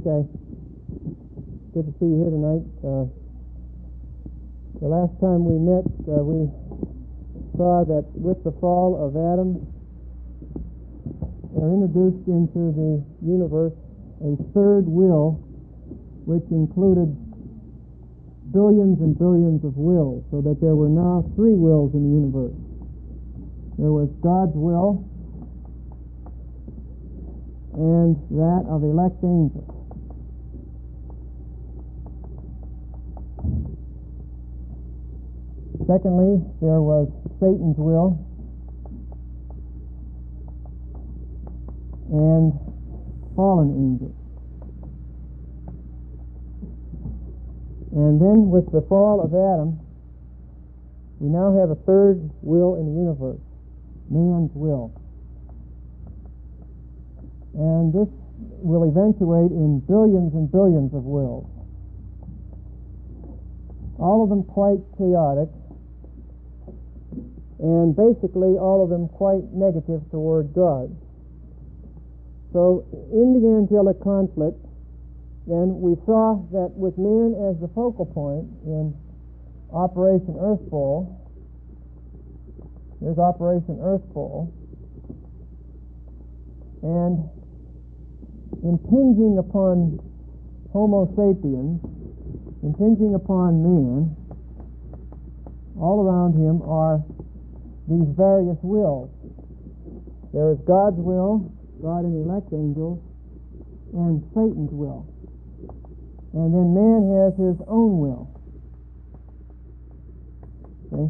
Okay. Good to see you here tonight. The last time we met, we saw that with the fall of Adam, there introduced into the universe a third will, which included billions and billions of wills, so that there were now three wills in the universe. There was God's will and that of elect angels. Secondly, there was Satan's will and fallen angels. And then with the fall of Adam, we now have a third will in the universe, man's will. And this will eventuate in billions and billions of wills. All of them quite chaotic, and basically all of them quite negative toward God. So in the angelic conflict, then we saw that with man as the focal point in Operation Earthfall, here's Operation Earthfall, and impinging upon Homo sapiens, impinging upon man, all around him are these various wills. There is God's will, God and elect angels, and Satan's will. And then man has his own will. Okay?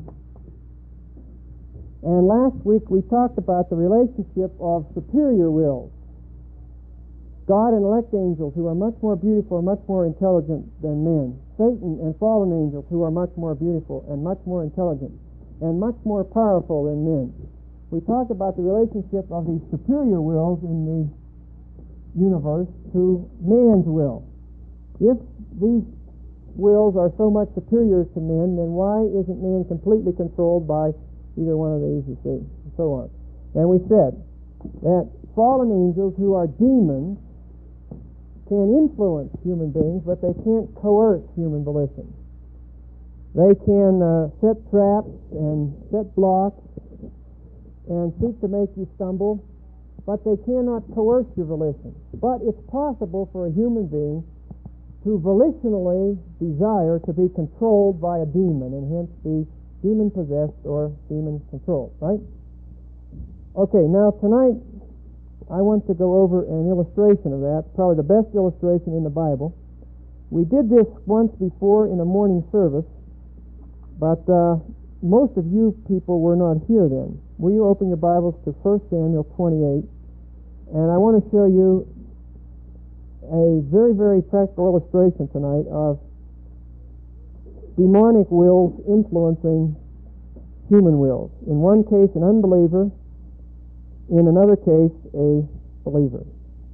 And last week we talked about the relationship of superior wills. God and elect angels who are much more beautiful and much more intelligent than men. Satan and fallen angels who are much more beautiful and much more intelligent and much more powerful than men. We talked about the relationship of these superior wills in the universe to man's will. If these wills are so much superior to men, then why isn't man completely controlled by either one of these, you see, and so on. And we said that fallen angels who are demons can influence human beings, but they can't coerce human volition. They can set traps and set blocks and seek to make you stumble, but they cannot coerce your volition. But it's possible for a human being to volitionally desire to be controlled by a demon, and hence be demon-possessed or demon-controlled, right? Okay, now tonight I want to go over an illustration of that, probably the best illustration in the Bible. We did this once before in a morning service, but most of you people were not here then. Will you open your Bibles to 1 Samuel 28? And I want to show you a very, very practical illustration tonight of demonic wills influencing human wills. In one case, an unbeliever. In another case, a believer.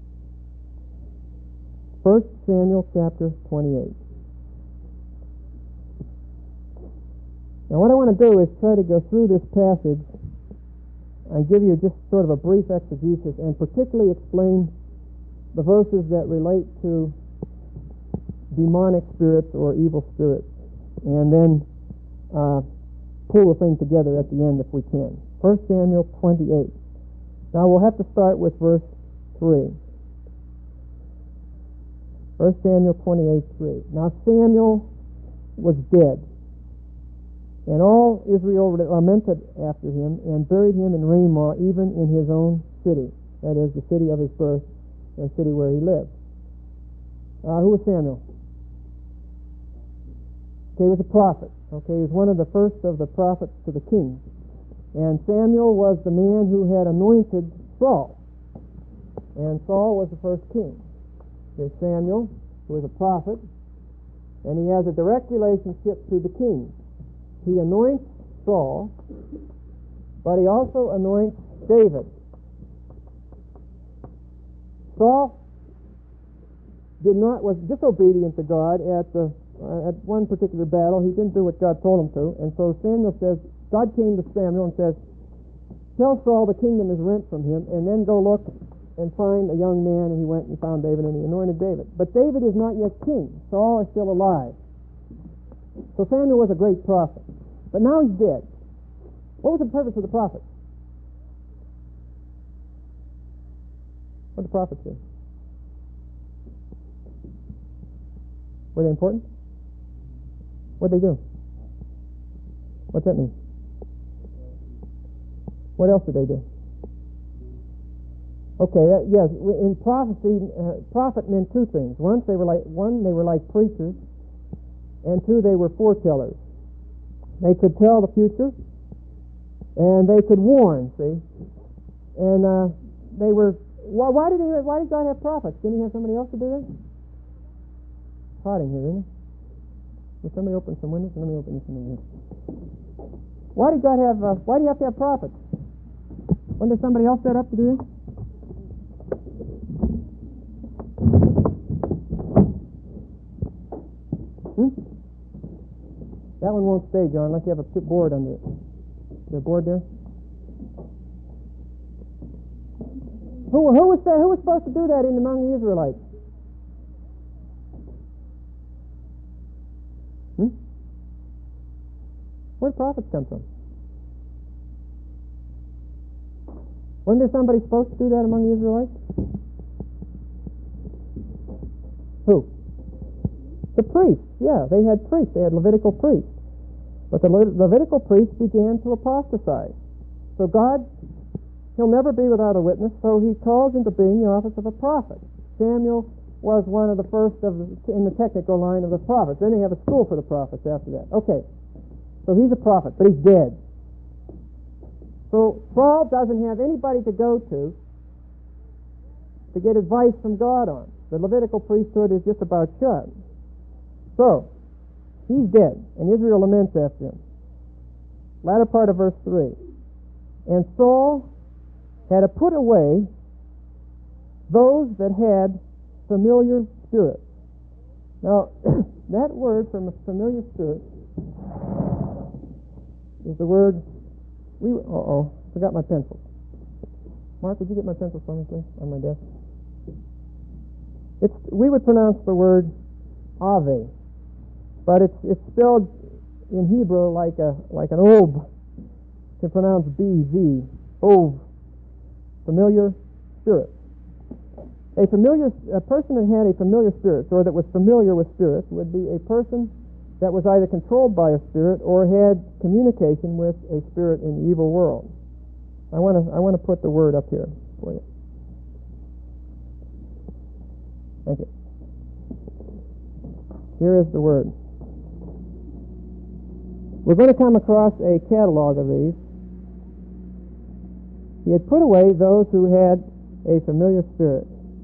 1 Samuel chapter 28. Now what I want to do is try to go through this passage and give you just sort of a brief exegesis and particularly explain the verses that relate to demonic spirits or evil spirits, and then pull the thing together at the end if we can. 1 Samuel 28. Now we'll have to start with verse 3. 1 Samuel 28:3. Now Samuel was dead, and all Israel lamented after him, and buried him in Ramah, even in his own city, that is, the city of his birth, the city where he lived. Who was Samuel? Okay, he was a prophet. Okay, he was one of the first of the prophets to the king. And Samuel was the man who had anointed Saul. And Saul was the first king. There's Samuel, who is a prophet, and he has a direct relationship to the king. He anoints Saul, but he also anoints David. Saul was disobedient to God at one particular battle. He didn't do what God told him to, and so Samuel says, God came to Samuel and says, tell Saul the kingdom is rent from him, and then go look and find a young man, and he went and found David, and he anointed David. But David is not yet king. Saul is still alive. So Samuel was a great prophet. But now he's dead. What was the purpose of the prophets? What did the prophets do? Were they important? What did they do? What's that mean? What else did they do? Okay, yes. In prophecy, prophet meant two things. One, they were like preachers, and two, they were foretellers. They could tell the future, and they could warn. See, and they were. Why did God have prophets? Didn't He have somebody else to do that? It's hot in here, isn't it? Will somebody open some windows? Let me open this window. Why did God have? Why do you have to have prophets? Wasn't there somebody else set up to do this? That one won't stay, John, unless you have a board under it. Is there a board there? Who was supposed to do that among the Israelites? Where did prophets come from? Wasn't there somebody supposed to do that among the Israelites? Who? The priests. Yeah, they had priests. They had Levitical priests. But the Levitical priests began to apostatize. So God, He'll never be without a witness, so He calls into being the office of a prophet. Samuel was one of the first in the technical line of the prophets. Then they have a school for the prophets after that. Okay, so he's a prophet, but he's dead. So Saul doesn't have anybody to go to get advice from God on. The Levitical priesthood is just about shut. So, he's dead, and Israel laments after him. Latter part of verse 3. And Saul had to put away those that had familiar spirits. Now, that word from a familiar spirit is the word, forgot my pencil. Mark, would you get my pencil for me, please, on my desk? We would pronounce the word Ave, but it's spelled in Hebrew like an ov. To pronounce B-Z, ov, familiar spirit. A person that had a familiar spirit, or that was familiar with spirits, would be a person that was either controlled by a spirit or had communication with a spirit in the evil world. I want to put the word up here for you. Thank you. Here is the word. We're going to come across a catalog of these. He had put away those who had a familiar spirit,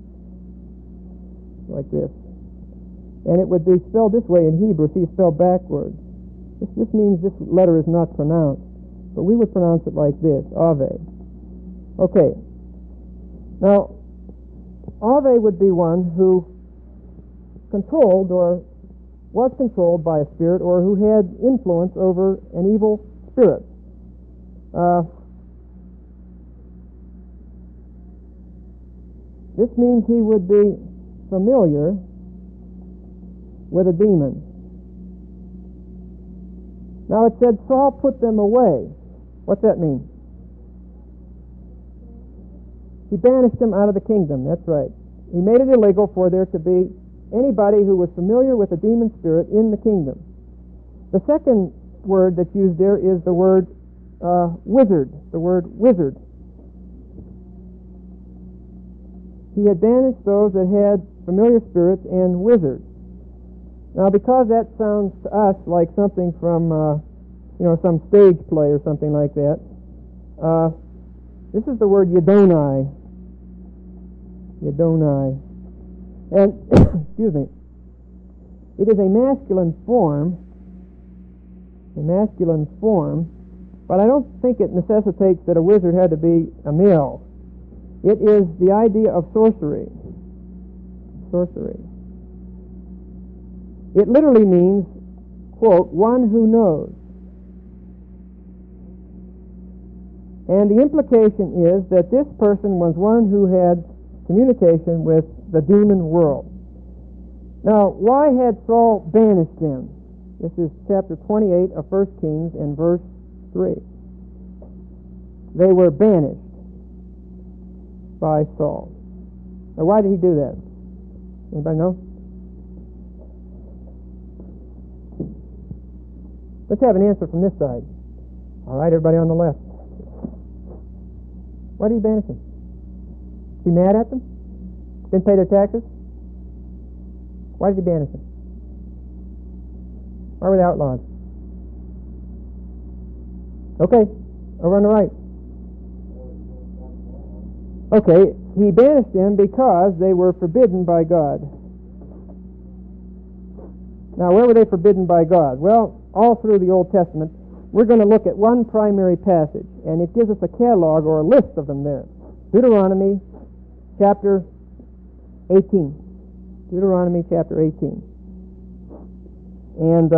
like this. And it would be spelled this way in Hebrew. See, it's spelled backwards. This means this letter is not pronounced, but we would pronounce it like this, Ave. Okay. Now, Ave would be one who controlled or was controlled by a spirit, or who had influence over an evil spirit. This means he would be familiar with a demon. Now it said Saul put them away. What's that mean? He banished them out of the kingdom. That's right. He made it illegal for there to be anybody who was familiar with a demon spirit in the kingdom. The second word that's used there is the word wizard. The word wizard. He had banished those that had familiar spirits and wizards. Now, because that sounds to us like something from, some stage play or something like that, this is the word Yadoni. Yadoni. And, excuse me, it is a masculine form, but I don't think it necessitates that a wizard had to be a male. It is the idea of sorcery. Sorcery. It literally means, quote, one who knows. And the implication is that this person was one who had communication with the demon world. Now, why had Saul banished them? This is chapter 28 of 1 Kings and verse 3. They were banished by Saul. Now, why did he do that? Anybody know? Let's have an answer from this side. All right, everybody on the left. Why did he banish them? Was he mad at them? Didn't pay their taxes? Why did he banish them? Why were they outlawed? Okay, over on the right. Okay, he banished them because they were forbidden by God. Now, where were they forbidden by God? Well, all through the Old Testament, we're going to look at one primary passage, and it gives us a catalog or a list of them there. Deuteronomy chapter 18. Deuteronomy chapter 18. And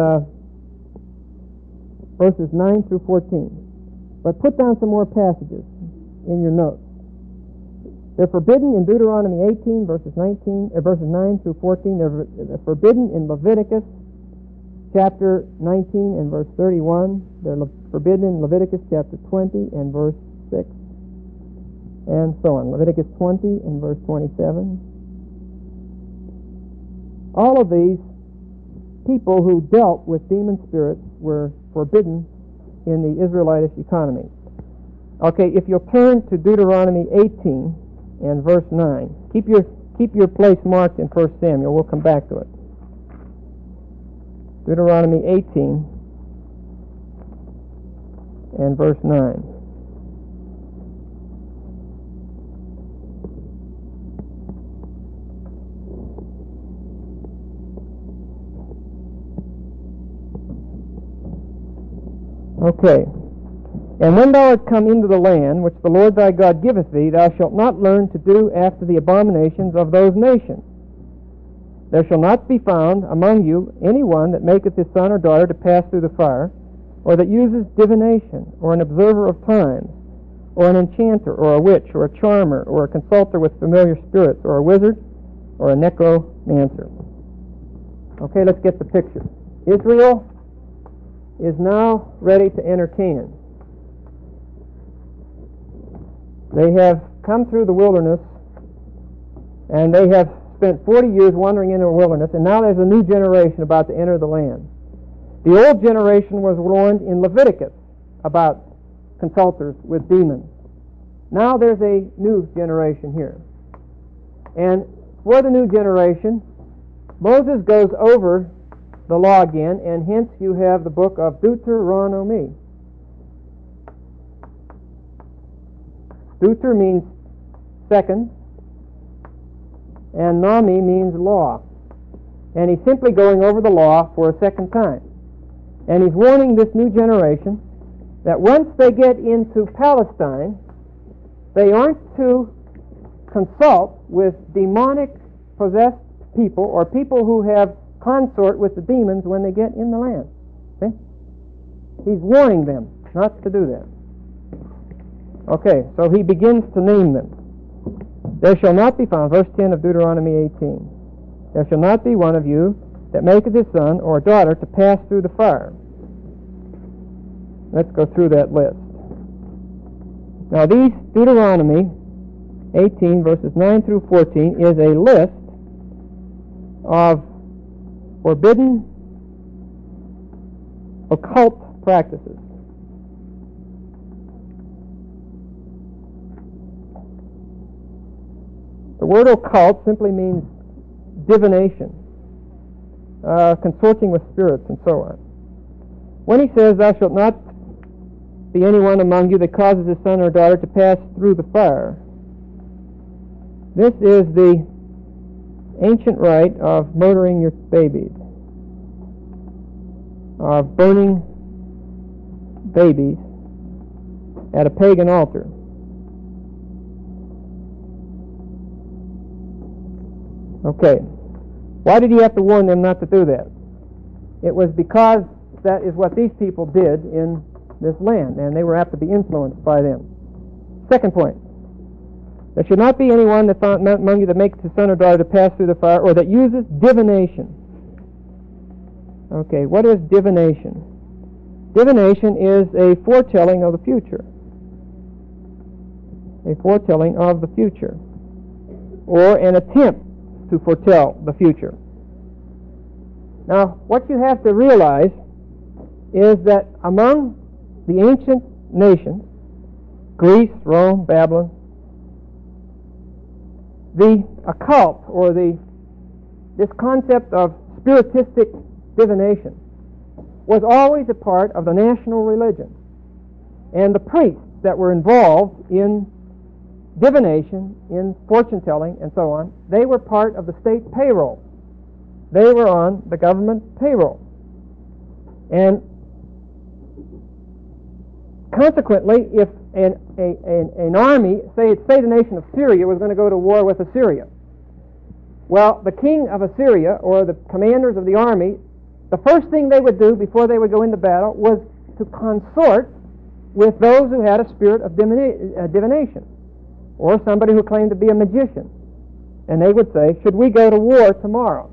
verses 9 through 14. But put down some more passages in your notes. They're forbidden in Deuteronomy 18, verses 9 through 14. They're forbidden in Leviticus chapter 19 and verse 31. They're forbidden in Leviticus chapter 20 and verse 6. And so on. Leviticus 20 and verse 27. All of these people who dealt with demon spirits were forbidden in the Israelitish economy. Okay, if you'll turn to Deuteronomy 18 and verse 9. Keep your place marked in 1 Samuel. We'll come back to it. Deuteronomy 18 and verse 9. Okay. And when thou art come into the land which the Lord thy God giveth thee, thou shalt not learn to do after the abominations of those nations. There shall not be found among you any one that maketh his son or daughter to pass through the fire, or that uses divination, or an observer of times, or an enchanter, or a witch, or a charmer, or a consulter with familiar spirits, or a wizard, or a necromancer. Okay, let's get the picture. Israel is now ready to enter Canaan. They have come through the wilderness, and they have spent 40 years wandering in the wilderness, and now there's a new generation about to enter the land. The old generation was warned in Leviticus about consulters with demons. Now there's a new generation here. And for the new generation, Moses goes over the law again, and hence you have the book of Deuteronomy. Deuter means second, and Nomi means law. And he's simply going over the law for a second time. And he's warning this new generation that once they get into Palestine, they aren't to consult with demonic possessed people or people who have consort with the demons when they get in the land. See? He's warning them not to do that. Okay, so he begins to name them. There shall not be found, verse 10 of Deuteronomy 18, there shall not be one of you that maketh his son or daughter to pass through the fire. Let's go through that list. Now these Deuteronomy 18 verses 9 through 14 is a list of forbidden occult practices. The word occult simply means divination, consorting with spirits, and so on. When he says, thou shalt not be anyone among you that causes his son or daughter to pass through the fire, this is the ancient rite of murdering your babies, of burning babies at a pagan altar. Okay. Why did he have to warn them not to do that? It was because that is what these people did in this land, and they were apt to be influenced by them. Second point. There should not be anyone that found among you that makes his son or daughter to pass through the fire, or that uses divination. Okay, what is divination? Divination is a foretelling of the future. A foretelling of the future, or an attempt to foretell the future. Now, what you have to realize is that among the ancient nations, Greece, Rome, Babylon, the occult, or this concept of spiritistic divination, was always a part of the national religion. And the priests that were involved in divination, in fortune-telling, and so on, they were part of the state payroll. They were on the government payroll. And consequently, if an army, say the nation of Syria, was going to go to war with Assyria, well, the king of Assyria, or the commanders of the army, the first thing they would do before they would go into battle was to consort with those who had a spirit of divination, or somebody who claimed to be a magician. And they would say, should we go to war tomorrow?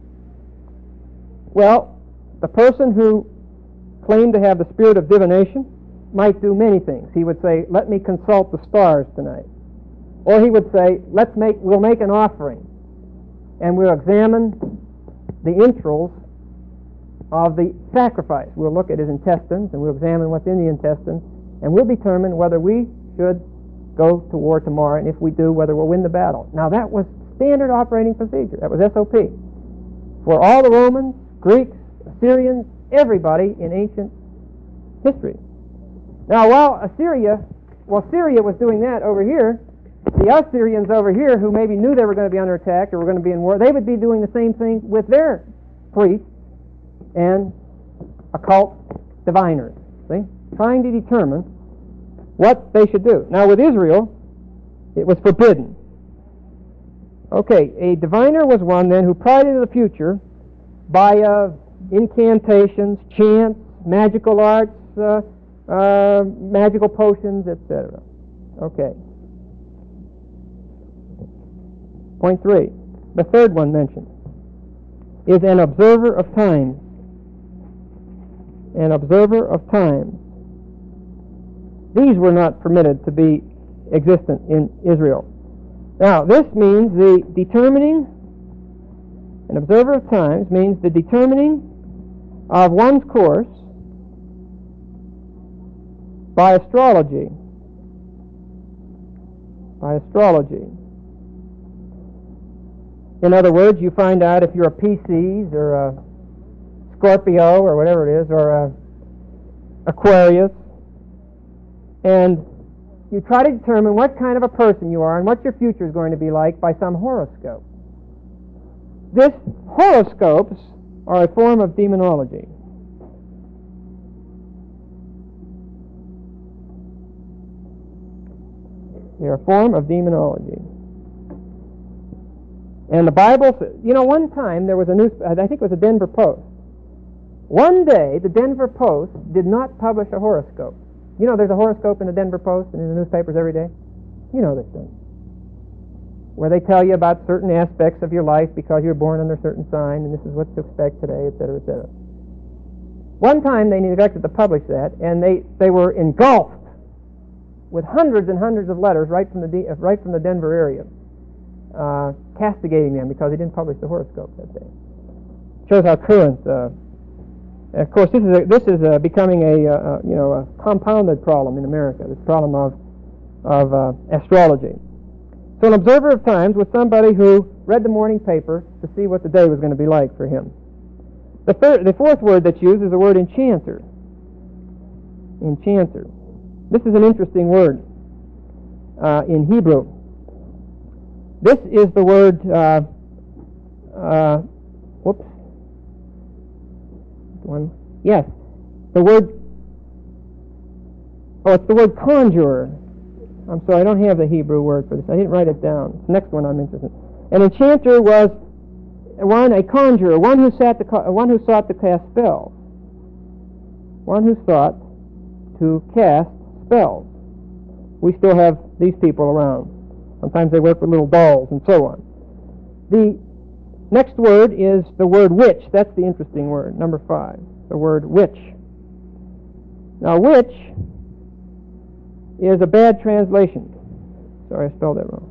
Well, the person who claimed to have the spirit of divination might do many things. He would say, let me consult the stars tonight. Or he would say, we'll make an offering, and we'll examine the entrails of the sacrifice. We'll look at his intestines, and we'll examine what's in the intestines, and we'll determine whether we should go to war tomorrow, and if we do, whether we'll win the battle. Now, that was standard operating procedure. That was SOP. For all the Romans, Greeks, Assyrians, everybody in ancient history. Now, while Syria was doing that over here, the Assyrians over here, who maybe knew they were going to be under attack or were going to be in war, they would be doing the same thing with their priests and occult diviners, see? Trying to determine what they should do. Now, with Israel, it was forbidden. Okay, a diviner was one then who pried into the future by incantations, chants, magical arts, magical potions, etc. Okay. Point 3. The third one mentioned is an observer of times. An observer of times. These were not permitted to be existent in Israel. Now, this means an observer of times means the determining of one's course by astrology. By astrology. In other words, you find out if you're a Pisces or a Scorpio or whatever it is, or a Aquarius, and you try to determine what kind of a person you are and what your future is going to be like by some horoscope. These horoscopes are a form of demonology. They're a form of demonology. And the Bible, one time there was I think it was a Denver Post. One day, the Denver Post did not publish a horoscope. You know, there's a horoscope in the Denver Post and in the newspapers every day. You know this thing. Where they tell you about certain aspects of your life because you're born under a certain sign, and this is what to expect today, etc., etc. One time they neglected to publish that, and they were engulfed with hundreds and hundreds of letters right from the Denver area, castigating them because they didn't publish the horoscope that day. Shows how current. Of course, this is becoming a compounded problem in America. This problem of astrology. So, an observer of times was somebody who read the morning paper to see what the day was going to be like for him. The fourth word that's used is the word enchanter. Enchanter. This is an interesting word in Hebrew. This is the word. Yes, the word. It's the word conjurer. I'm sorry, I don't have the Hebrew word for this. I didn't write it down. It's the next one I'm interested in. An enchanter was a conjurer, one who sought to cast spells. One who sought to cast spells. We still have these people around. Sometimes they work with little dolls and so on. The next word is the word witch. That's the interesting word, number 5, the word witch. Now, witch is a bad translation. Sorry, I spelled that wrong.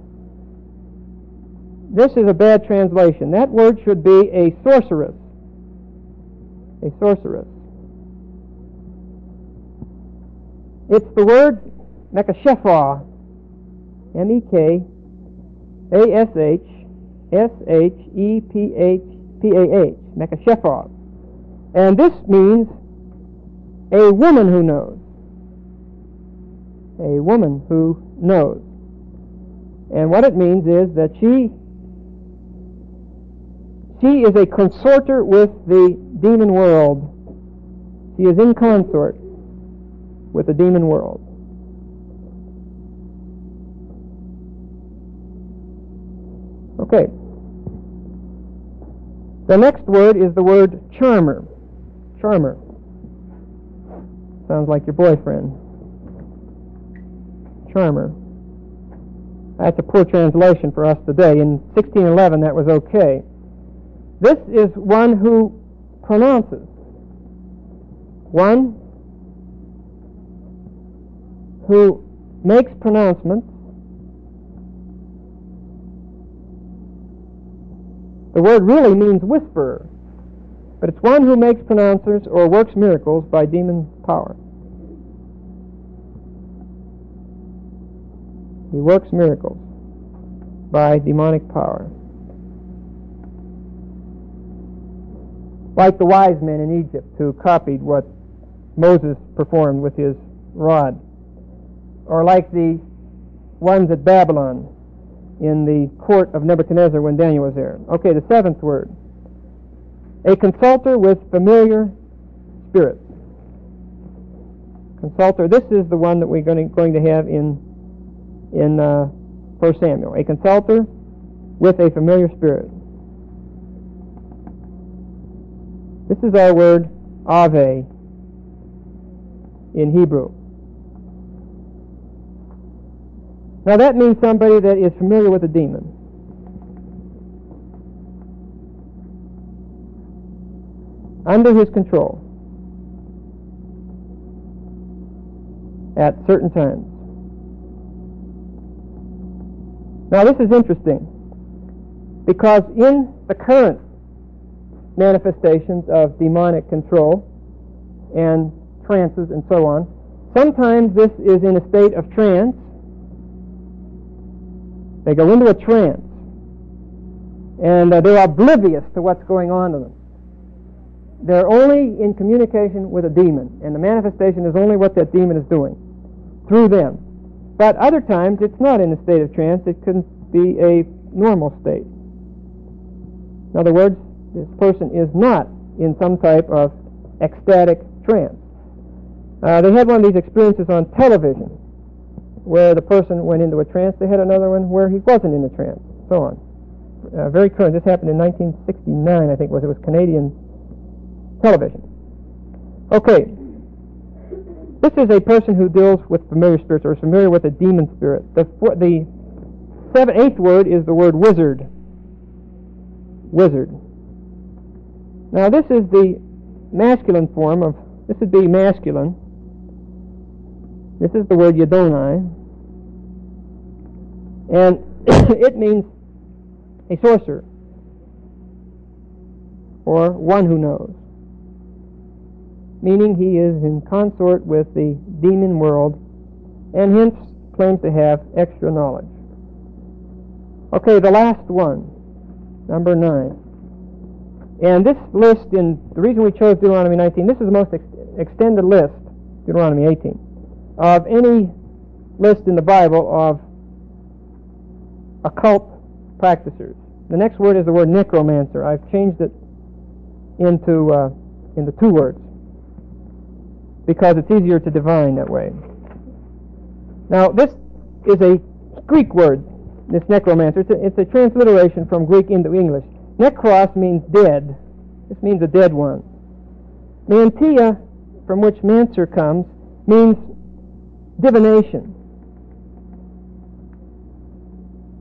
This is a bad translation. That word should be a sorceress. A sorceress. It's the word Mekashepha, Mekasheshepah, Mekashepha. And this means a woman who knows. A woman who knows. And what it means is that she is a consorter with the demon world. She is in consort with the demon world. Okay. The next word is the word charmer. Charmer. Sounds like your boyfriend. Charmer. That's a poor translation for us today. In 1611, that was okay. This is one who pronounces. One who makes pronouncements. The word really means whisperer, but it's one who makes pronouncers or works miracles by demon power. He works miracles by demonic power. Like the wise men in Egypt who copied what Moses performed with his rod. Or like the ones at Babylon in the court of Nebuchadnezzar when Daniel was there. Okay, the 7th word. A consulter with familiar spirits. Consulter, this is the one that we're going to have in 1 Samuel. A consulter with a familiar spirit. This is our word Ave in Hebrew. Now that means somebody that is familiar with a demon. Under his control at certain times. Now this is interesting because in the current manifestations of demonic control and trances and so on, sometimes this is in a state of trance. They go into a trance and they're oblivious to what's going on to them. They're only in communication with a demon, and the manifestation is only what that demon is doing through them. But other times it's not in a state of trance. It could be a normal state. In other words, this person is not in some type of ecstatic trance. They had one of these experiences on television where the person went into a trance. They had another one where he wasn't in a trance, so on. Very current. This happened in 1969, I think it was. It was Canadian television. Okay. This is a person who deals with familiar spirits or is familiar with a demon spirit. The 8th word is the word wizard. Wizard. Now this is the masculine form of, this would be masculine. This is the word Yadonai. And it means a sorcerer or one who knows. Meaning he is in consort with the demon world and hence claims to have extra knowledge. Okay, the last one, number 9. And this list, the reason we chose Deuteronomy 19, this is the most extended list, Deuteronomy 18, of any list in the Bible of occult practitioners. The next word is the word necromancer. I've changed it into 2 words because it's easier to divine that way. Now, this is a Greek word, this necromancer. It's a transliteration from Greek into English. Nekros means dead. This means a dead one. Mantia, from which mancer comes, means divination.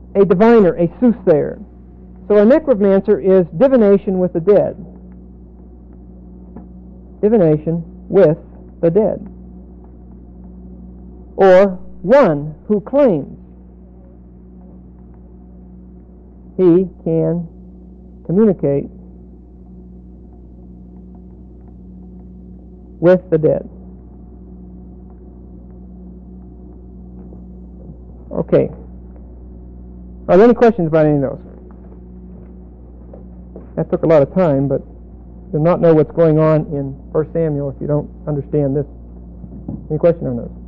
a diviner, a soothsayer. So a necromancer is divination with the dead. Divination with the dead. Or one who claims he can communicate with the dead. Okay. Are there any questions about any of those? That took a lot of time, but you'll not know what's going on in 1 Samuel if you don't understand this. Any question on those?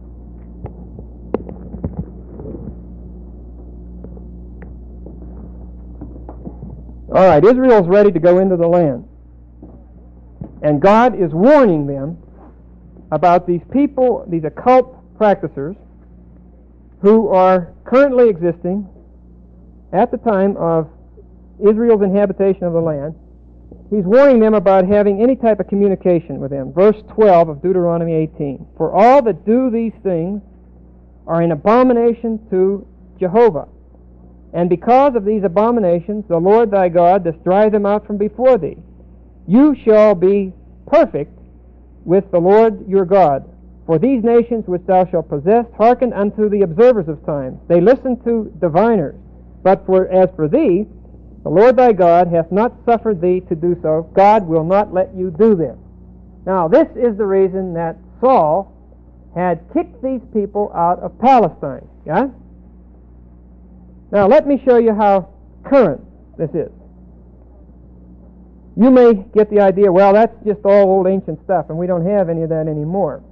All right, Israel's ready to go into the land. And God is warning them about these people, these occult practitioners, who are currently existing at the time of Israel's inhabitation of the land. He's warning them about having any type of communication with them. Verse 12 of Deuteronomy 18. For all that do these things are an abomination to Jehovah. And because of these abominations, the Lord thy God doth drive them out from before thee. You shall be perfect with the Lord your God. For these nations which thou shalt possess hearken unto the observers of time. They listen to diviners. But as for thee, the Lord thy God hath not suffered thee to do so. God will not let you do this. Now, this is the reason that Saul had kicked these people out of Palestine. Yeah? Now, let me show you how current this is. You may get the idea, well, that's just all old ancient stuff, and we don't have any of that anymore.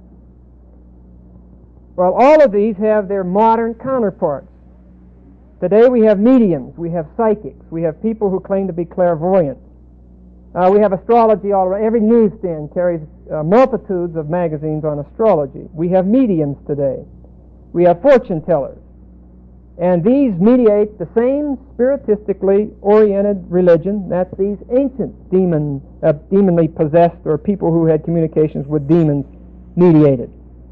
Well, all of these have their modern counterparts. Today we have mediums, we have psychics, we have people who claim to be clairvoyant. We have astrology all around. Every newsstand carries multitudes of magazines on astrology. We have mediums today. We have fortune tellers. And these mediate the same spiritistically oriented religion that these ancient demonly possessed or people who had communications with demons mediated.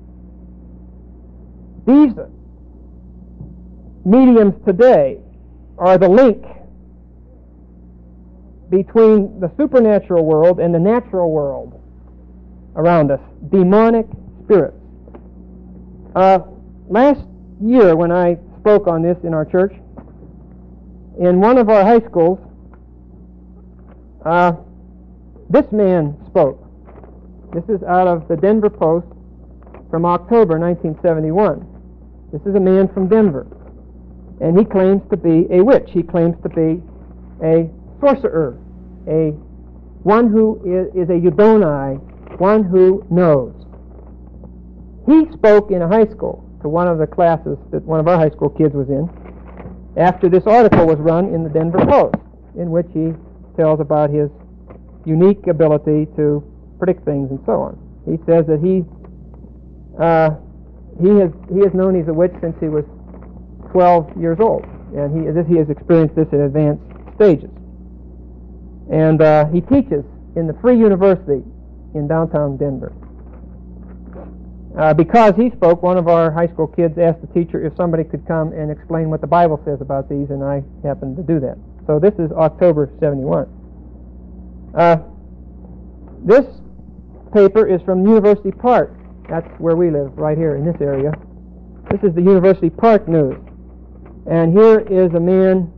These mediums today are the link between the supernatural world and the natural world around us, demonic spirits. Last year when I spoke on this in our church, in one of our high schools, this man spoke. This is out of the Denver Post from October 1971. This is a man from Denver, and he claims to be a witch. He claims to be a sorcerer, one who is a Eudonai, one who knows. He spoke in a high school to one of the classes that one of our high school kids was in after this article was run in the Denver Post, in which he tells about his unique ability to predict things and so on. He says that he has known he's a witch since he was 12 years old, and he has experienced this in advanced stages. And he teaches in the Free University in downtown Denver. Because he spoke, one of our high school kids asked the teacher if somebody could come and explain what the Bible says about these, and I happened to do that. So this is October 71. This paper is from University Park. That's where we live, right here in this area. This is the University Park News. And here is a man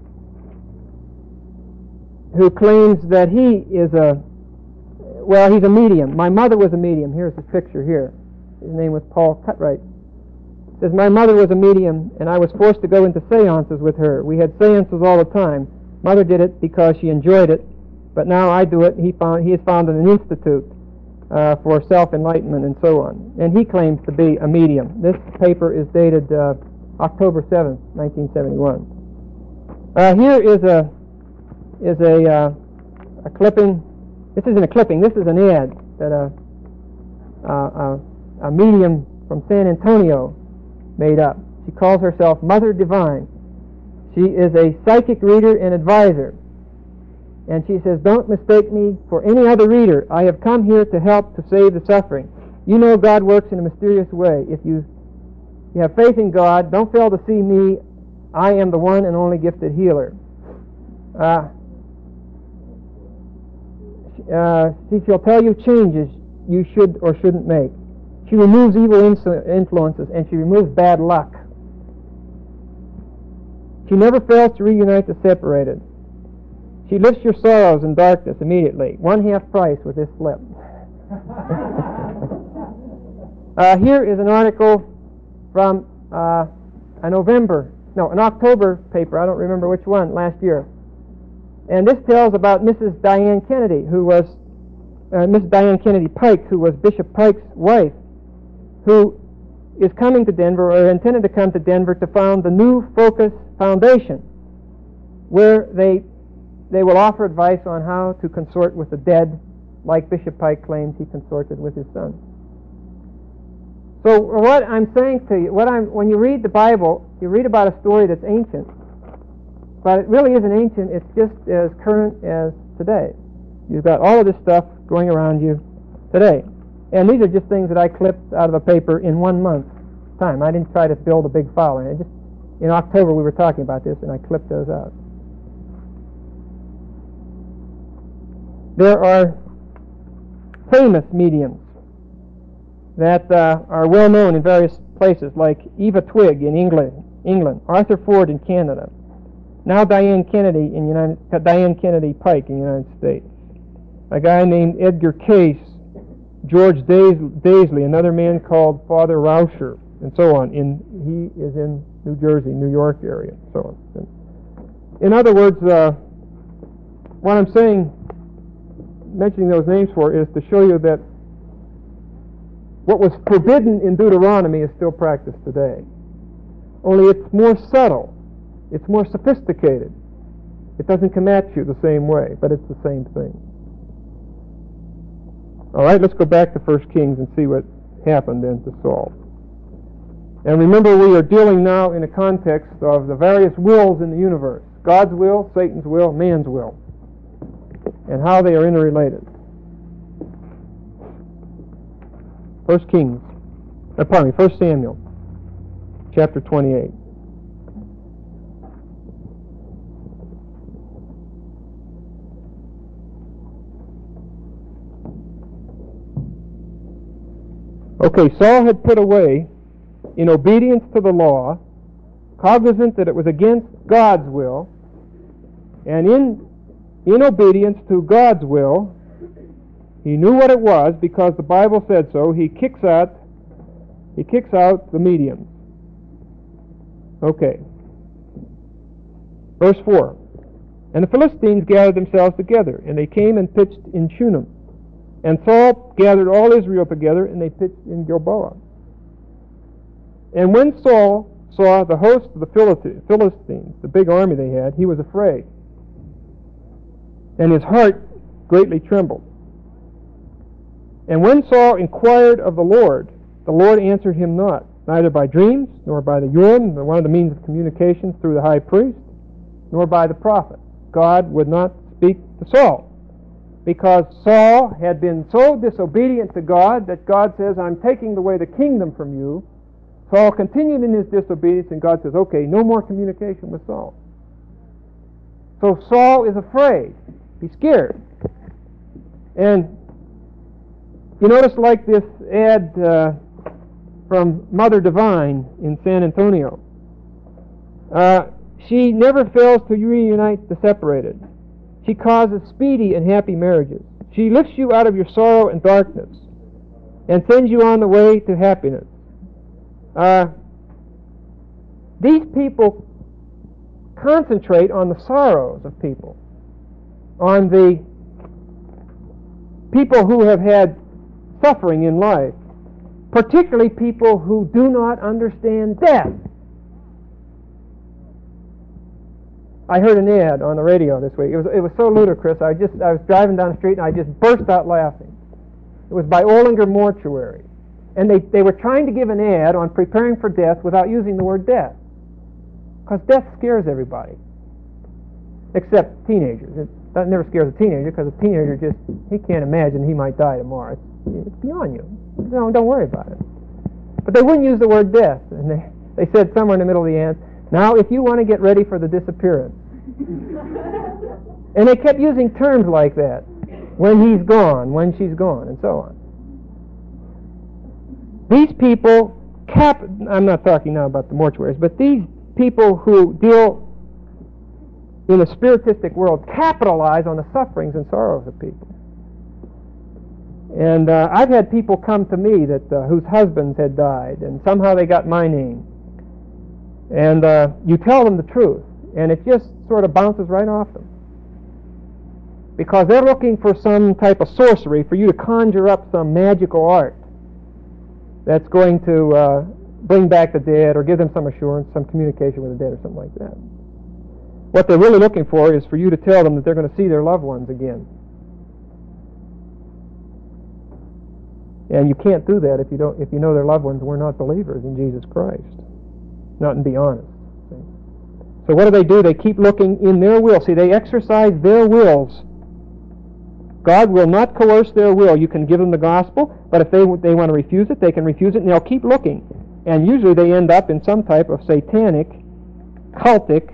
who claims that he is he's a medium. My mother was a medium. Here's his picture here. His name was Paul Cutright. It says, my mother was a medium, and I was forced to go into seances with her. We had seances all the time. Mother did it because she enjoyed it, but now I do it. He has founded an institute for self-enlightenment and so on. And he claims to be a medium. This paper is dated October 7th, 1971. Here is a clipping. This isn't a clipping. This is an ad that a medium from San Antonio made up. She calls herself Mother Divine. She is a psychic reader and advisor. And she says, don't mistake me for any other reader. I have come here to help to save the suffering. You know God works in a mysterious way. If you have faith in God, don't fail to see me. I am the one and only gifted healer. She shall tell you changes you should or shouldn't make. She removes evil influences, and she removes bad luck. She never fails to reunite the separated. She lifts your sorrows and darkness immediately. 1/2 price with this slip. Here is an article from an October paper, I don't remember which one, last year. And this tells about Mrs. Diane Kennedy, who was Mrs. Diane Kennedy Pike, who was Bishop Pike's wife, who is coming to Denver, or intended to come to Denver, to found the New Focus Foundation, where they will offer advice on how to consort with the dead, like Bishop Pike claims he consorted with his son. So what I'm saying to you, when you read the Bible, you read about a story that's ancient, but it really isn't ancient, it's just as current as today. You've got all of this stuff going around you today. And these are just things that I clipped out of a paper in 1 month's time. I didn't try to build a big following. In October we were talking about this, and I clipped those out. There are famous mediums that are well known in various places, like Eva Twigg in England, Arthur Ford in Canada, now Diane Kennedy Pike in the United States, a guy named Edgar Case, George Daisley, another man called Father Rauscher, and so on. He is in New Jersey, New York area, and so on. In other words, what I'm saying, mentioning those names for, is to show you that what was forbidden in Deuteronomy is still practiced today. Only it's more subtle. It's more sophisticated. It doesn't come at you the same way, but it's the same thing. All right, let's go back to 1 Kings and see what happened then to Saul. And remember, we are dealing now in a context of the various wills in the universe. God's will, Satan's will, man's will, and how they are interrelated. 1 Samuel, chapter 28. Okay, Saul had put away, in obedience to the law, cognizant that it was against God's will, and in obedience to God's will, he knew what it was because the Bible said so. He kicks out the mediums. Okay. Verse 4. And the Philistines gathered themselves together, and they came and pitched in Shunem. And Saul gathered all Israel together, and they pitched in Gilboa. And when Saul saw the host of the Philistines, the big army they had, he was afraid, and his heart greatly trembled. And when Saul inquired of the Lord answered him not, neither by dreams, nor by the Urim, one of the means of communication through the high priest, nor by the prophet. God would not speak to Saul, because Saul had been so disobedient to God that God says, I'm taking away the kingdom from you. Saul continued in his disobedience, and God says, okay, no more communication with Saul. So Saul is afraid. He's scared. And you notice, like this ad from Mother Divine in San Antonio, she never fails to reunite the separated. She causes speedy and happy marriages. She lifts you out of your sorrow and darkness and sends you on the way to happiness. These people concentrate on the sorrows of people, on the people who have had suffering in life, particularly people who do not understand death. I heard an ad on the radio this week. It was so ludicrous. I was driving down the street and I just burst out laughing. It was by Ollinger Mortuary, and they were trying to give an ad on preparing for death without using the word death, because death scares everybody, except teenagers. That never scares a teenager, because a teenager he can't imagine he might die tomorrow. It's beyond you. Don't worry about it. But they wouldn't use the word death, and they said somewhere in the middle of the ad, Now, if you want to get ready for the disappearance. And they kept using terms like that. When he's gone, when she's gone, and so on. These people, I'm not talking now about the mortuaries, but these people who deal in the spiritistic world capitalize on the sufferings and sorrows of people. And I've had people come to me that whose husbands had died, and somehow they got my name. And you tell them the truth, and it just sort of bounces right off them. Because they're looking for some type of sorcery, for you to conjure up some magical art that's going to bring back the dead or give them some assurance, some communication with the dead or something like that. What they're really looking for is for you to tell them that they're going to see their loved ones again. And you can't do that if you know their loved ones were not believers in Jesus Christ. Not and be honest. So what do? They keep looking in their will. See, they exercise their wills. God will not coerce their will. You can give them the gospel, but if they want to refuse it, they can refuse it, and they'll keep looking. And usually they end up in some type of satanic, cultic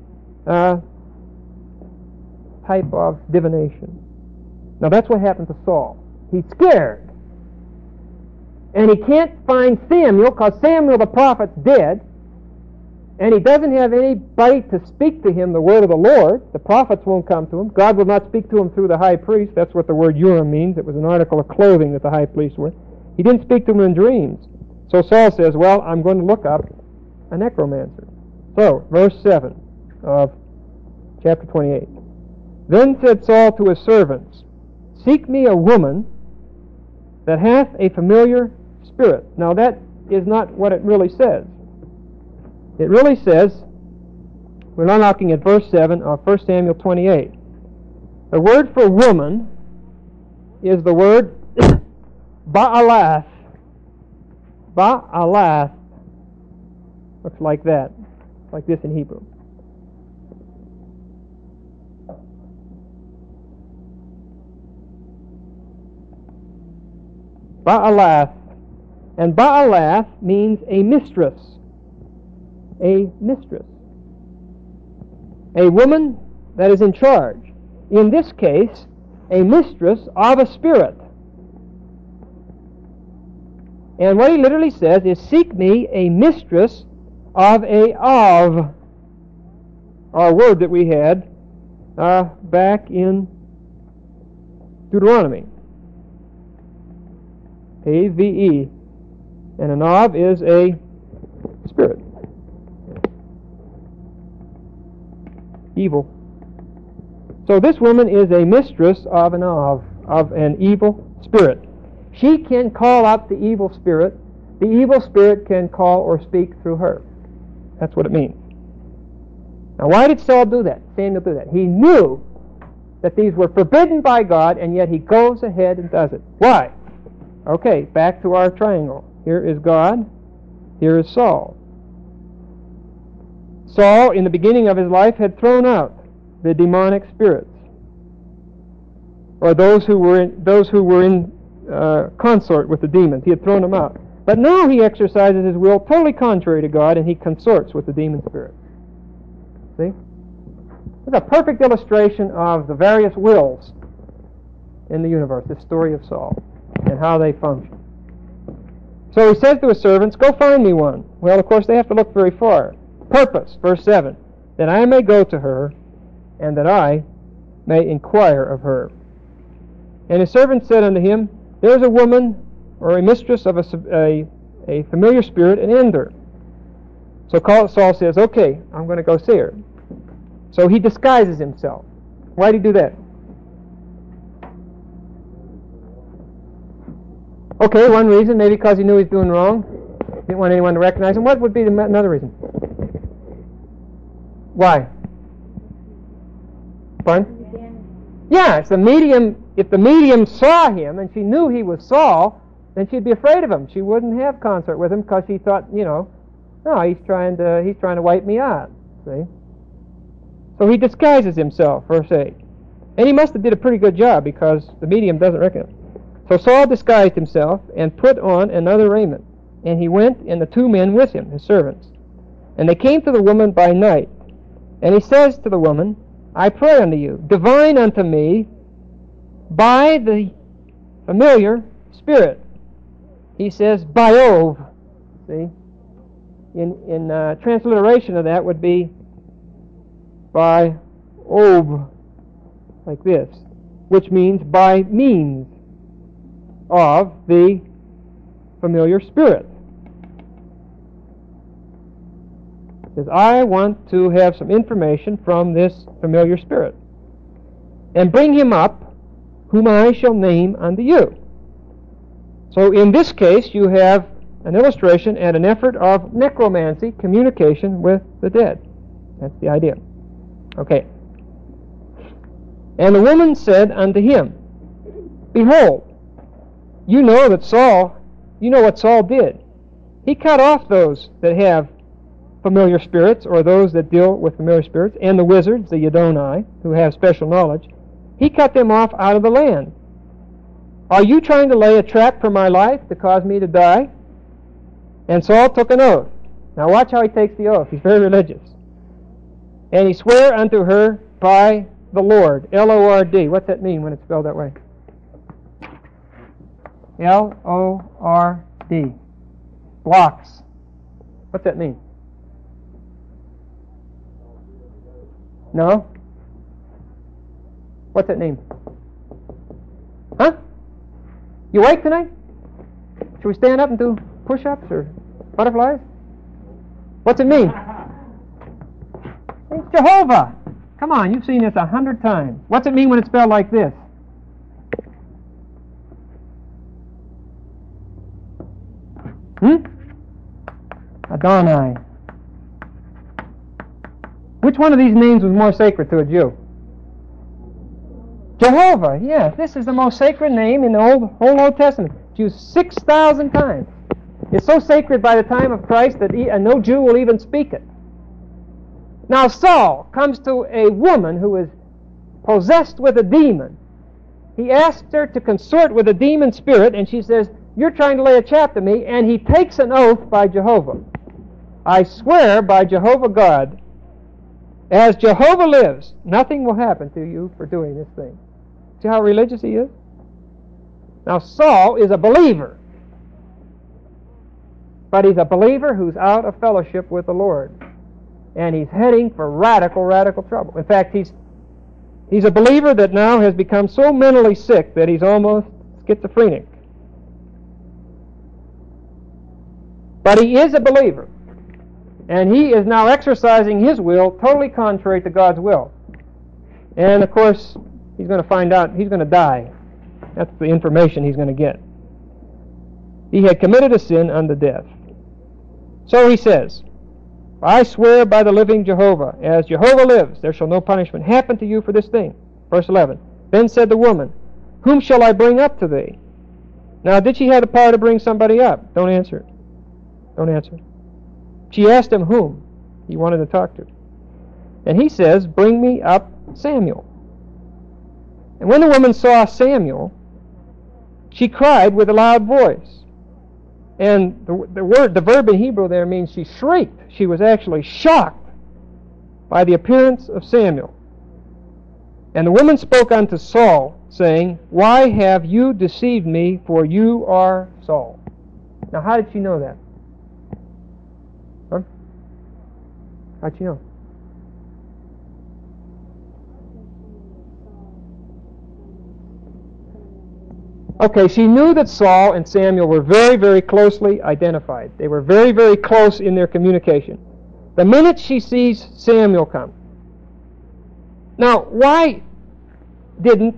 type of divination. Now that's what happened to Saul. He's scared. And he can't find Samuel because Samuel the prophet's dead. And he doesn't have anybody to speak to him the word of the Lord. The prophets won't come to him. God will not speak to him through the high priest. That's what the word Urim means. It was an article of clothing that the high priest wore. He didn't speak to him in dreams. So Saul says, well, I'm going to look up a necromancer. So, verse 7 of chapter 28. Then said Saul to his servants, seek me a woman that hath a familiar spirit. Now that is not what it really says. It really says, we're now looking at verse 7 of 1 Samuel 28. The word for woman is the word Baalath. Baalath. Looks like that. Like this in Hebrew. Baalath. And Baalath means a mistress. A mistress. A woman that is in charge. In this case, a mistress of a spirit. And what he literally says is, seek me a mistress of our word that we had back in Deuteronomy. A-V-E. And an of is a spirit. Evil. So this woman is a mistress of an evil spirit. She can call up the evil spirit. The evil spirit can call or speak through her. That's what it means. Now why did Saul do that? Samuel do that? He knew that these were forbidden by God, and yet he goes ahead and does it. Why? Okay, back to our triangle. Here is God. Here is Saul. Saul, in the beginning of his life, had thrown out the demonic spirits, or those who were in consort with the demons. He had thrown them out. But now he exercises his will totally contrary to God, and he consorts with the demon spirits. See? It's a perfect illustration of the various wills in the universe, this story of Saul, and how they function. So he says to his servants, go find me one. Well, of course, they have to look very far. Purpose, verse 7, that I may go to her, and that I may inquire of her. And his servant said unto him, there's a woman, or a mistress of a familiar spirit, in Endor. So Saul says, okay, I'm going to go see her. So he disguises himself. Why did he do that? Okay, one reason, maybe because he knew he was doing wrong. Didn't want anyone to recognize him. What would be another reason? Why? Pardon? Yeah, it's the medium. If the medium saw him and she knew he was Saul, then she'd be afraid of him. She wouldn't have consort with him because she thought, no, he's trying to wipe me out. See? So he disguises himself, verse 8. And he must have did a pretty good job because the medium doesn't recognize him. So Saul disguised himself and put on another raiment. And he went, and the two men with him, his servants. And they came to the woman by night. And he says to the woman, I pray unto you, divine unto me by the familiar spirit. He says, Biov. See? In transliteration of that would be by ov, like this, which means by means of the familiar spirit. It says, I want to have some information from this familiar spirit, and bring him up, whom I shall name unto you. So in this case, you have an illustration and an effort of necromancy, communication with the dead. That's the idea. Okay. And the woman said unto him, Behold, you know what Saul did. He cut off those that have familiar spirits, or those that deal with familiar spirits, and the wizards, the Yadoni, who have special knowledge. He cut them off out of the land. Are you trying to lay a trap for my life to cause me to die? And Saul took an oath. Now watch how he takes the oath. He's very religious. And he swore unto her by the Lord. L-O-R-D. What's that mean when it's spelled that way? L-O-R-D. Blocks. What's that mean? No? What's that mean? Huh? You awake tonight? Should we stand up and do push-ups or butterflies? What's it mean? It's Jehovah. Come on, you've seen this 100 times. What's it mean when it's spelled like this? Adonai. Which one of these names was more sacred to a Jew? Jehovah, yes. This is the most sacred name in the whole Old Testament. It's used 6,000 times. It's so sacred by the time of Christ that no Jew will even speak it. Now Saul comes to a woman who is possessed with a demon. He asks her to consort with a demon spirit, and she says, you're trying to lay a trap to me, and he takes an oath by Jehovah. I swear by Jehovah God, as Jehovah lives, nothing will happen to you for doing this thing. See how religious he is? Now Saul is a believer, but he's a believer who's out of fellowship with the Lord. And he's heading for radical trouble. In fact, he's a believer that now has become so mentally sick that he's almost schizophrenic. But he is a believer. And he is now exercising his will totally contrary to God's will. And of course, he's going to find out he's going to die. That's the information he's going to get. He had committed a sin unto death. So he says, I swear by the living Jehovah, as Jehovah lives, there shall no punishment happen to you for this thing. Verse 11. Then said the woman, whom shall I bring up to thee? Now, did she have the power to bring somebody up? Don't answer it. Don't answer it. She asked him whom he wanted to talk to. And he says, bring me up Samuel. And when the woman saw Samuel, she cried with a loud voice. And the verb in Hebrew there means she shrieked. She was actually shocked by the appearance of Samuel. And the woman spoke unto Saul, saying, why have you deceived me, for you are Saul? Now, how did she know that? Huh? How did she know? Okay, she knew that Saul and Samuel were very, very closely identified. They were very, very close in their communication. The minute she sees Samuel come. Now, why didn't,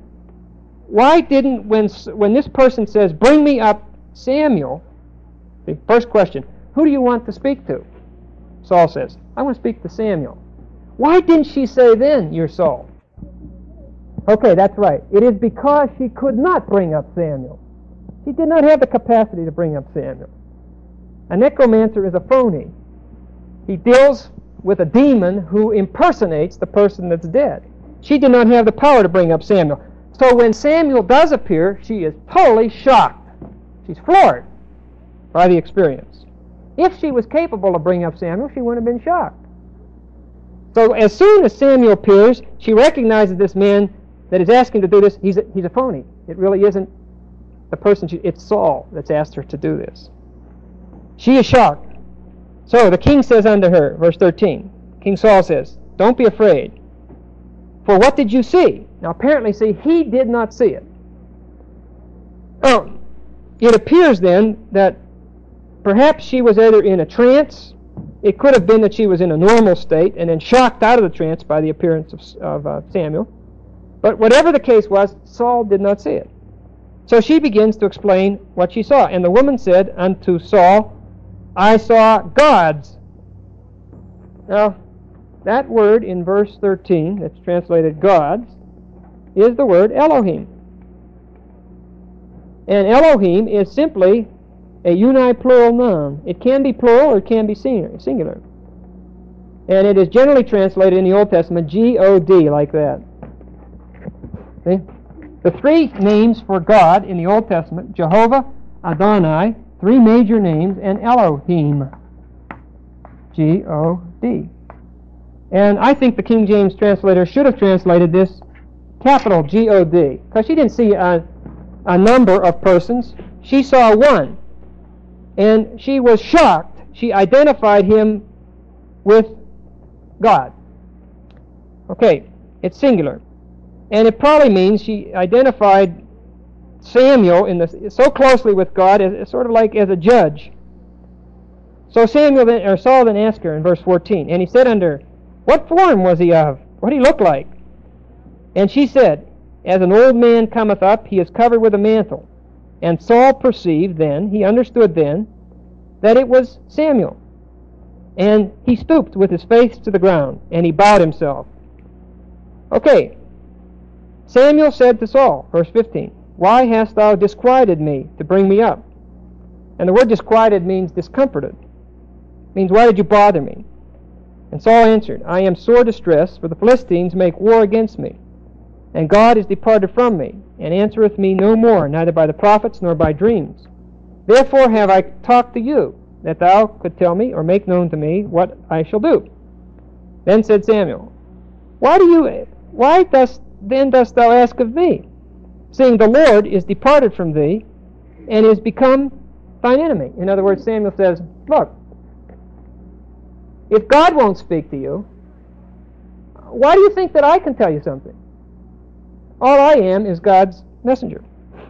when this person says, bring me up Samuel, the first question, who do you want to speak to? Saul says, I want to speak to Samuel. Why didn't she say then, you're Saul? Okay, that's right. It is because she could not bring up Samuel. She did not have the capacity to bring up Samuel. A necromancer is a phony. He deals with a demon who impersonates the person that's dead. She did not have the power to bring up Samuel. So when Samuel does appear, she is totally shocked. She's floored by the experience. if she was capable of bringing up Samuel, she wouldn't have been shocked. So as soon as Samuel appears, she recognizes this man that is asking to do this. He's a phony. It really isn't the person. It's Saul that's asked her to do this. She is shocked. So the king says unto her, verse 13, King Saul says, don't be afraid. For what did you see? Now apparently, see, he did not see it. Oh, it appears then that perhaps she was either in a trance. It could have been that she was in a normal state and then shocked out of the trance by the appearance of Samuel. But whatever the case was, Saul did not see it. So she begins to explain what she saw. And the woman said unto Saul, I saw gods. Now, that word in verse 13, that's translated gods, is the word Elohim. And Elohim is simply a uniplural noun. It can be plural or it can be singular. And it is generally translated in the Old Testament G-O-D, like that. See? The three names for God in the Old Testament, Jehovah, Adonai, three major names, and Elohim, G-O-D. And I think the King James translator should have translated this capital G-O-D, because she didn't see a number of persons. She saw one. And she was shocked. She identified him with God. Okay, it's singular. And it probably means she identified Samuel so closely with God, as sort of like as a judge. So Saul then asked her in verse 14, and he said unto her, what form was he of? What did he look like? And she said, as an old man cometh up, he is covered with a mantle. And Saul perceived then, he understood then, that it was Samuel. And he stooped with his face to the ground, and he bowed himself. Okay, Samuel said to Saul, verse 15, why hast thou disquieted me to bring me up? And the word disquieted means discomforted. It means, why did you bother me? And Saul answered, I am sore distressed, for the Philistines make war against me. And God is departed from me, and answereth me no more, neither by the prophets nor by dreams. Therefore have I talked to you, that thou could tell me, or make known to me, what I shall do. Then said Samuel, Why dost thou ask of me, seeing the Lord is departed from thee, and is become thine enemy? In other words, Samuel says, look, if God won't speak to you, why do you think that I can tell you something? All I am is God's messenger.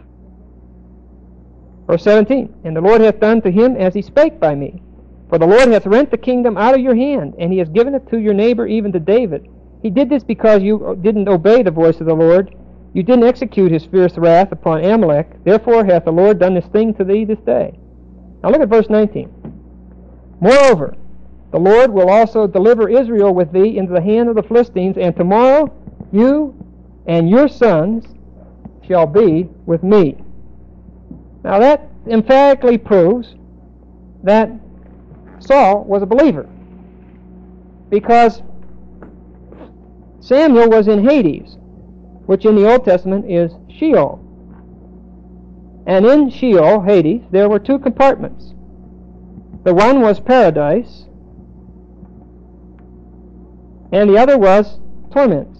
Verse 17, and the Lord hath done to him as he spake by me. For the Lord hath rent the kingdom out of your hand, and he has given it to your neighbor, even to David. He did this because you didn't obey the voice of the Lord. You didn't execute his fierce wrath upon Amalek. Therefore hath the Lord done this thing to thee this day. Now look at verse 19. Moreover, the Lord will also deliver Israel with thee into the hand of the Philistines, and tomorrow you and your sons shall be with me. Now that emphatically proves that Saul was a believer, because Samuel was in Hades, which in the Old Testament is Sheol. And in Sheol, Hades, there were two compartments. The one was paradise, and the other was torments.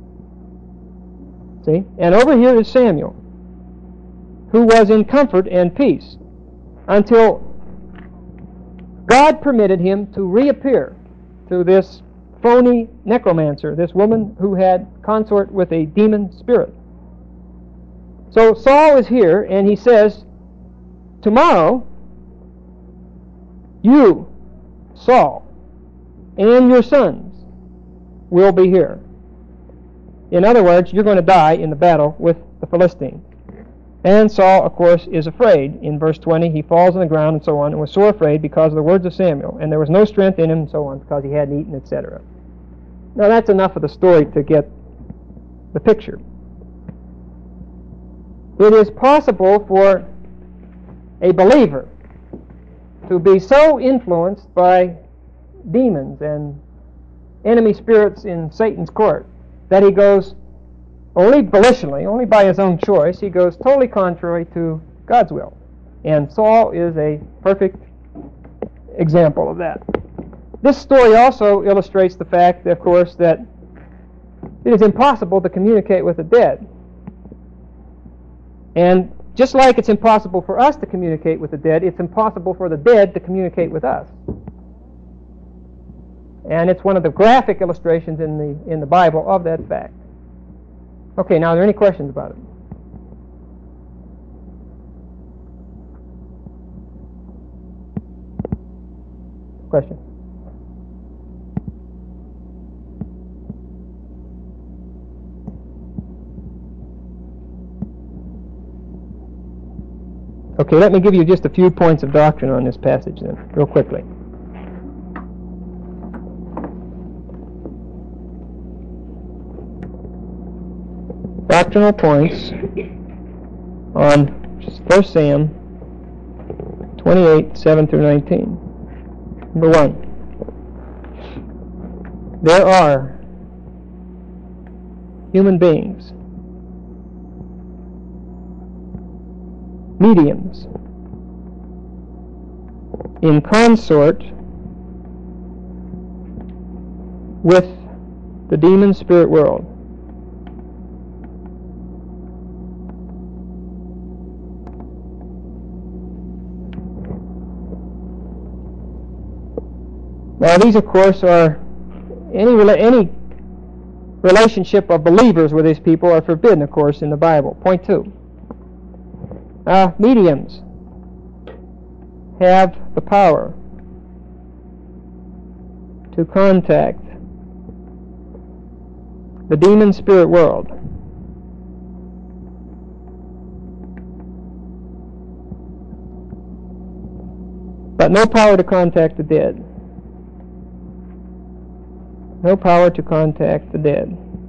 See? And over here is Samuel, who was in comfort and peace until God permitted him to reappear to this phony necromancer, this woman who had consort with a demon spirit. So Saul is here, and he says, tomorrow, you, Saul, and your sons will be here. In other words, you're going to die in the battle with the Philistines. And Saul, of course, is afraid. In verse 20, he falls on the ground and so on, and was sore afraid because of the words of Samuel. And there was no strength in him and so on, because he hadn't eaten, etc. Now that's enough of the story to get the picture. It is possible for a believer to be so influenced by demons and enemy spirits in Satan's court that he goes, only volitionally, only by his own choice, he goes totally contrary to God's will. And Saul is a perfect example of that. This story also illustrates the fact, of course, that it is impossible to communicate with the dead. And just like it's impossible for us to communicate with the dead, it's impossible for the dead to communicate with us. And it's one of the graphic illustrations in the Bible of that fact. Okay, now are there any questions about it? Question? Okay, let me give you just a few points of doctrine on this passage then, real quickly. Doctrinal points on 1 Sam 28, 7 through 19. Number 1. There are human beings, mediums, in consort with the demon spirit world. Now these, of course, are any relationship of believers with these people are forbidden, of course, in the Bible. Point 2. Mediums have the power to contact the demon spirit world. But no power to contact the dead. No power to contact the dead.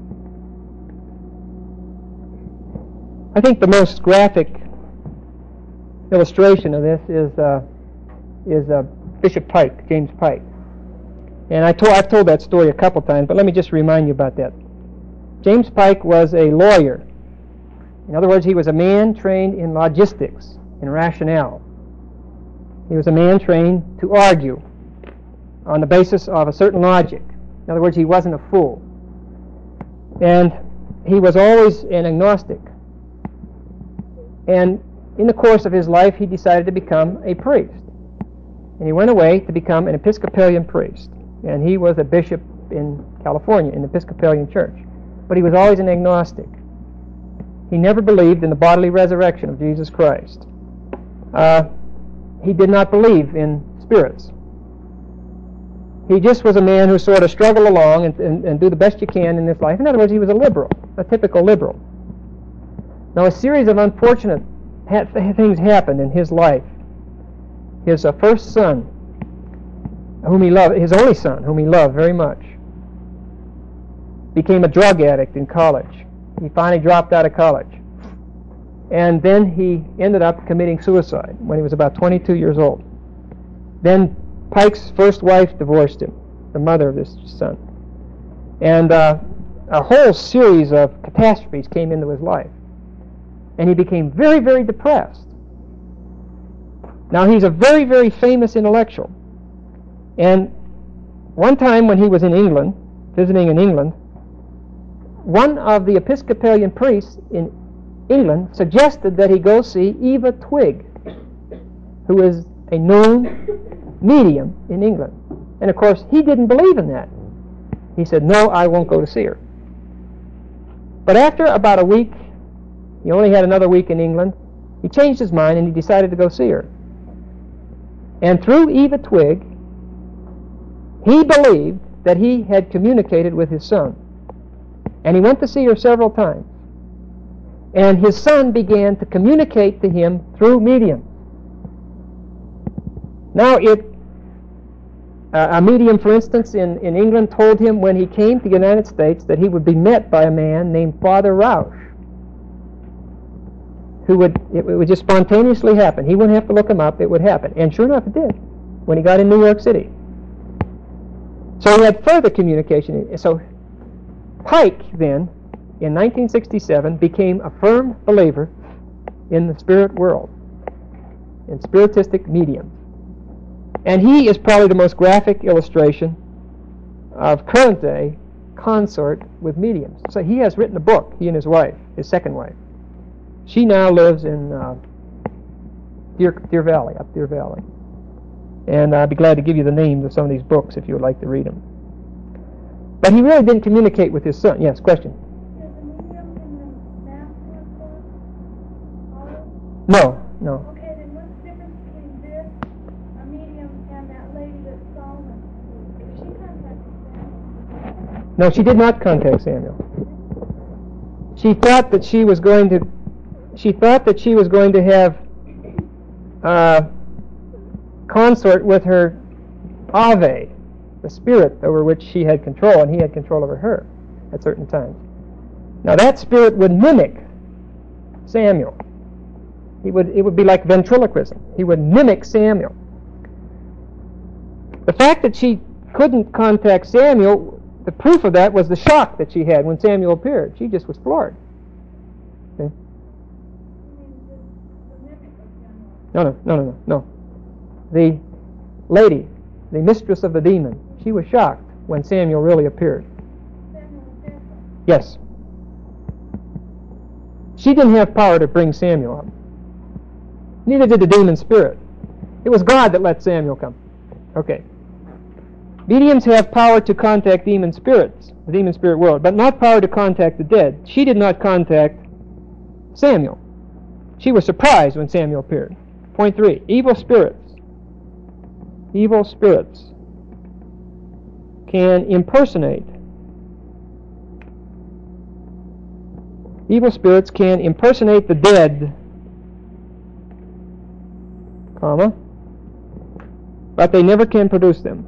I think the most graphic illustration of this is Bishop Pike, James Pike. And I've told that story a couple times, but let me just remind you about that. James Pike was a lawyer. In other words, he was a man trained in logistics, in rationale. He was a man trained to argue on the basis of a certain logic. In other words, he wasn't a fool. And he was always an agnostic. And in the course of his life, he decided to become a priest. And he went away to become an Episcopalian priest. And he was a bishop in California, in the Episcopalian Church. But he was always an agnostic. He never believed in the bodily resurrection of Jesus Christ. He did not believe in spirits. He just was a man who sort of struggled along and do the best you can in this life. In other words, he was a liberal, a typical liberal. Now, a series of unfortunate things happened in his life. His first son, whom he loved, his only son, whom he loved very much, became a drug addict in college. He finally dropped out of college. And then he ended up committing suicide when he was about 22 years old. Then Pike's first wife divorced him, the mother of this son. And a whole series of catastrophes came into his life. And he became very, very depressed. Now, he's a very, very famous intellectual. And one time when he was in England, visiting in England, one of the Episcopalian priests in England suggested that he go see Eva Twigg, who is a known medium in England. And of course, he didn't believe in that. He said, no, I won't go to see her. But after about a week, he only had another week in England, he changed his mind and he decided to go see her. And through Eva Twigg, he believed that he had communicated with his son. And he went to see her several times. And his son began to communicate to him through medium. Now, a medium, for instance, in England told him when he came to the United States that he would be met by a man named Father Rausch, it would just spontaneously happen. He wouldn't have to look him up. It would happen. And sure enough, it did when he got in New York City. So he had further communication. So Pike, then, in 1967, became a firm believer in the spirit world, in spiritistic mediums. And he is probably the most graphic illustration of current day consort with mediums. So he has written a book, he and his wife, his second wife. She now lives in Deer Valley, up Deer Valley. And I'd be glad to give you the names of some of these books if you would like to read them. But he really didn't communicate with his son. Yes, question? No. Okay, then what's the difference between this, a medium, and that lady that Solomon? Did she contact Samuel? No, she did not contact Samuel. She thought that she was going to have consort with her Ave, the spirit over which she had control, and he had control over her at certain times. Now that spirit would mimic Samuel. It would be like ventriloquism. He would mimic Samuel. The fact that she couldn't contact Samuel, the proof of that was the shock that she had when Samuel appeared. She just was floored. Okay? No. The lady, the mistress of the demon, she was shocked when Samuel really appeared. Yes. She didn't have power to bring Samuel up. Neither did the demon spirit. It was God that let Samuel come. Okay. Mediums have power to contact demon spirits, the demon spirit world, but not power to contact the dead. She did not contact Samuel. She was surprised when Samuel appeared. Point 3. Evil spirits can impersonate. Evil spirits can impersonate the dead, but they never can produce them.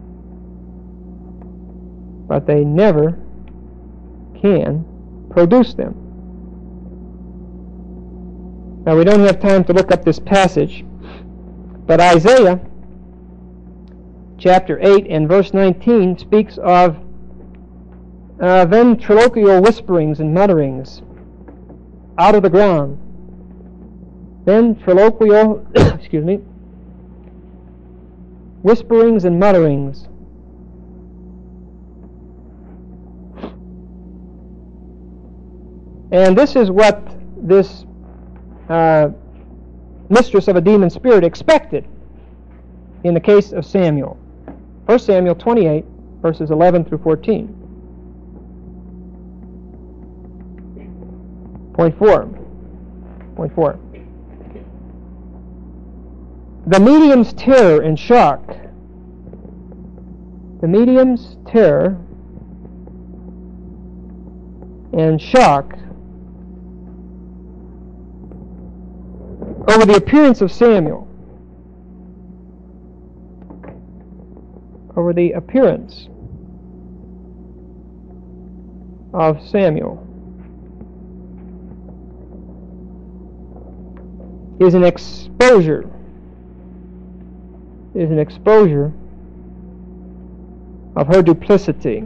Now we don't have time to look up this passage, but Isaiah chapter 8 and verse 19 speaks of ventriloquial whisperings and mutterings out of the ground. Ventriloquial, whisperings and mutterings. And this is what this mistress of a demon spirit expected in the case of Samuel. 1 Samuel 28, verses 11 through 14. Point 4. The medium's terror and shock. The medium's terror and shock over the appearance of Samuel. Over the appearance of Samuel is an exposure. Of her duplicity.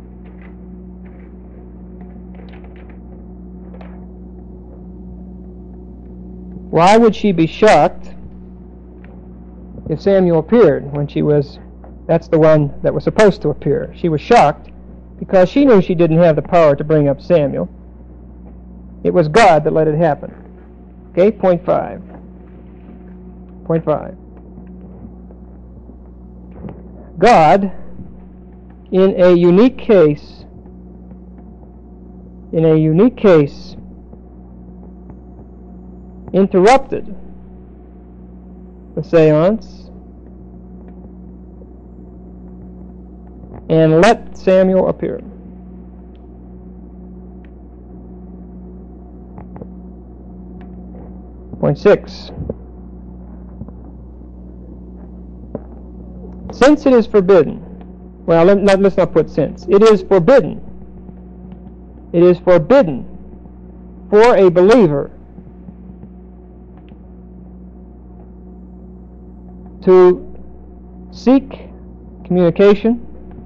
Why would she be shocked if Samuel appeared when she was... That's the one that was supposed to appear. She was shocked because she knew she didn't have the power to bring up Samuel. It was God that let it happen. Okay, point 5. God, in a unique case, interrupted the seance and let Samuel appear. Point 6. Since it is forbidden, well, let's not put since. It is forbidden for a believer to seek communication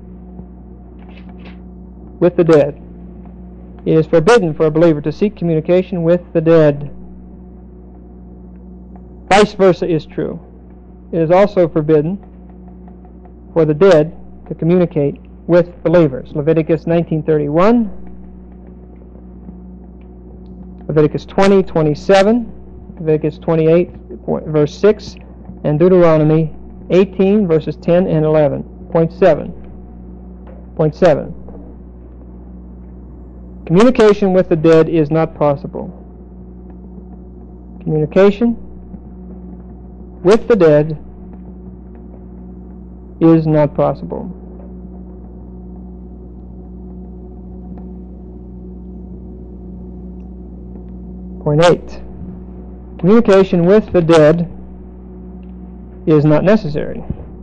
with the dead. It is forbidden for a believer to seek communication with the dead. Vice versa is true. It is also forbidden for the dead to communicate with believers. Leviticus 19:31, Leviticus 20:27, Leviticus 28, verse 6, and Deuteronomy 18, verses 10 and 11. Point 7. Communication with the dead is not possible. Communication with the dead is not possible. Point 8. Communication with the dead is not necessary.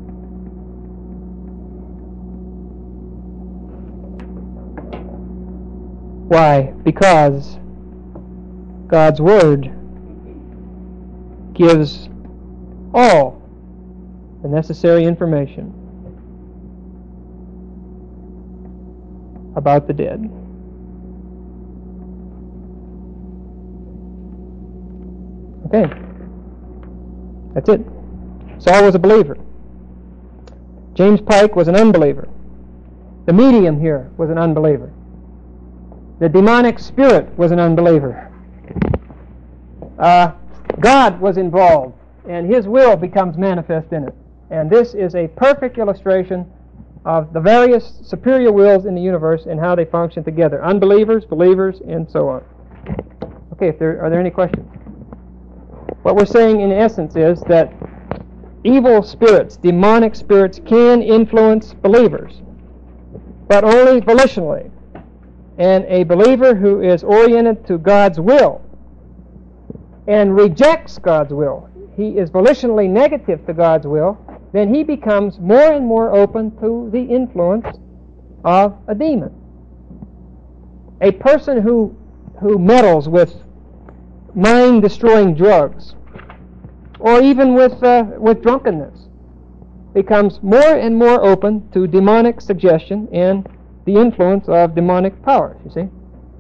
Why? Because God's Word gives all the necessary information about the dead. Okay. That's it. Saul was a believer. James Pike was an unbeliever. The medium here was an unbeliever. The demonic spirit was an unbeliever. God was involved, and His will becomes manifest in it. And this is a perfect illustration of the various superior wills in the universe and how they function together. Unbelievers, believers, and so on. Okay, are there any questions? What we're saying in essence is that evil spirits, demonic spirits, can influence believers, but only volitionally. And a believer who is oriented to God's will and rejects God's will, he is volitionally negative to God's will, then he becomes more and more open to the influence of a demon. A person who meddles with mind-destroying drugs, or even with drunkenness, becomes more and more open to demonic suggestion and the influence of demonic powers, you see.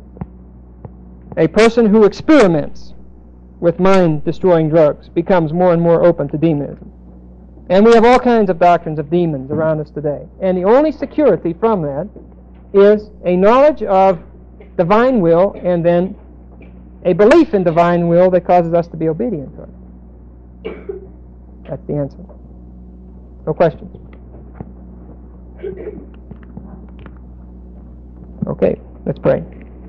A person who experiments with mind-destroying drugs becomes more and more open to demonism. And we have all kinds of doctrines of demons around us today. And the only security from that is a knowledge of divine will and then a belief in divine will that causes us to be obedient to it. That's the answer. No questions? Okay, let's pray.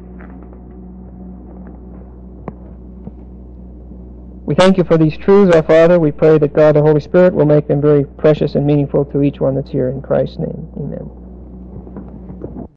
We thank you for these truths, our Father. We pray that God, the Holy Spirit, will make them very precious and meaningful to each one that's here. In Christ's name, amen.